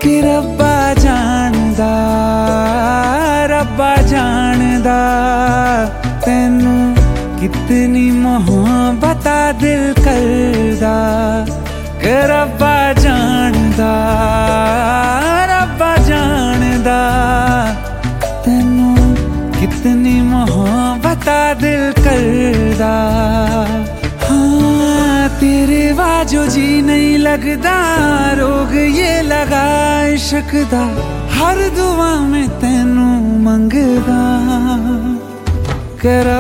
कि रब्बा जानदा तैनू कितनी मोहब्बत दिल करदा। कि रब्बा जानदा तैनू कितनी मोहब्बत दिल करदा। हाँ तेरे बाजो जी नहीं लगदा, रोग ये लगा इश्क दा, हर दुआ में तैनू मंगदा।